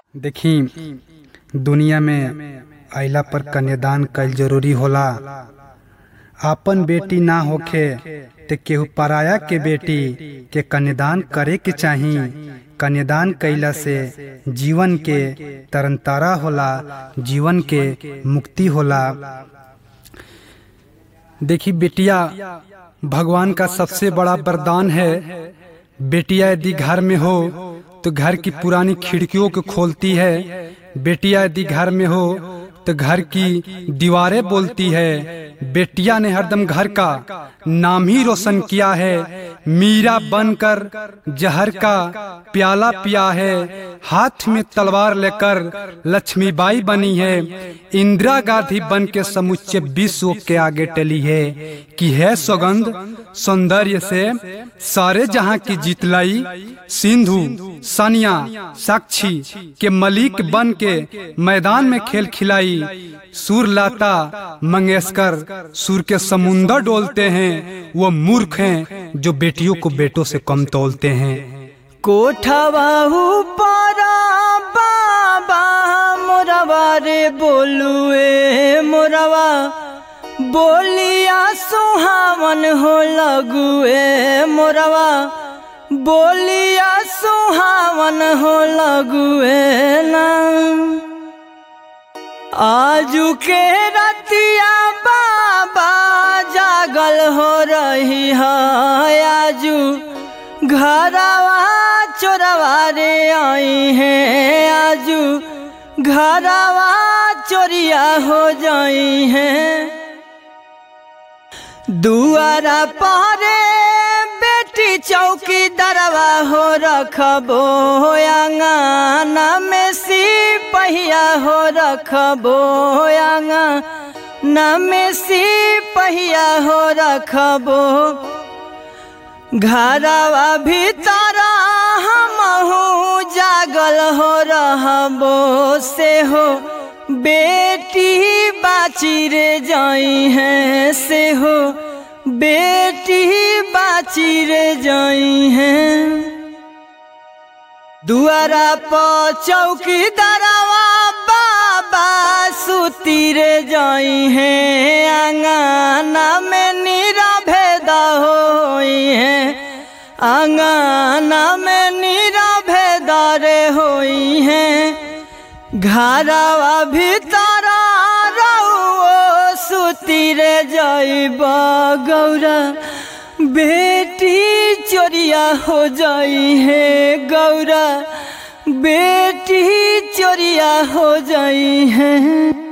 देखी दुनिया में आइला पर कन्यादान कईल जरूरी होला। आपन बेटी ना होखे ते केहू पराया के बेटी के कन्यादान करे के चाही। कन्यादान कईला से जीवन के तरनतारा होला, जीवन के मुक्ति होला। देखी बेटिया भगवान का सबसे बड़ा वरदान है। बेटिया यदि घर में हो तो घर की पुरानी खिड़कियों को खोलती है। बेटिया यदि घर में हो तो घर की दीवारें बोलती है। बेटिया ने हरदम घर का नाम ही रोशन किया है। मीरा बनकर जहर का प्याला पिया है। हाथ में तलवार लेकर लक्ष्मीबाई बनी है। इंदिरा गांधी बन के समुच्चे विश्व के आगे टली है कि है सौगंध सौंदर्य से सारे जहां की जीतलाई। सिंधु सानिया साक्षी के मलिक बन के मैदान में खेल खिलाई। सुर लाता मंगेशकर सुर के समुंदर डोलते हैं। वो मूर्ख हैं जो बेटियों को बेटों से कम तोलते हैं। कोठवा ऊपर बाबा मोरवा रे बोलुए मोरवा बोलिया सुहावन हो लगुए मोरवा बोलिया सुहावन हो लगुए ना। आजू के रतिया बाबा जागल हो रही है। आजू घरवा चोरवा रे आई है। आजू घरवा चोरिया हो जाई है। दुआरा पहरे बेटी चौकी दरवा हो रखबो। आंगना में सिपहिया हो रखबो। आंगना में सिपहिया हो रखबो। घरवा भीतर हमहू जागल हो रहबो। से हो बेटी बाची रे जाई है। से हो बेटी बाची रे जाई है। दुआरा पर चौकी दरवा बाबा सुती रे जाई है। आंगना में नीरा भेदा होई है। आंगना में नीरा भेदा रे होई है। घरवा भीतर रहुओ सुती रे जाइबा गौरा बेटी चोरिया हो जाई है। गौरा बेटी चोरिया हो जाई है।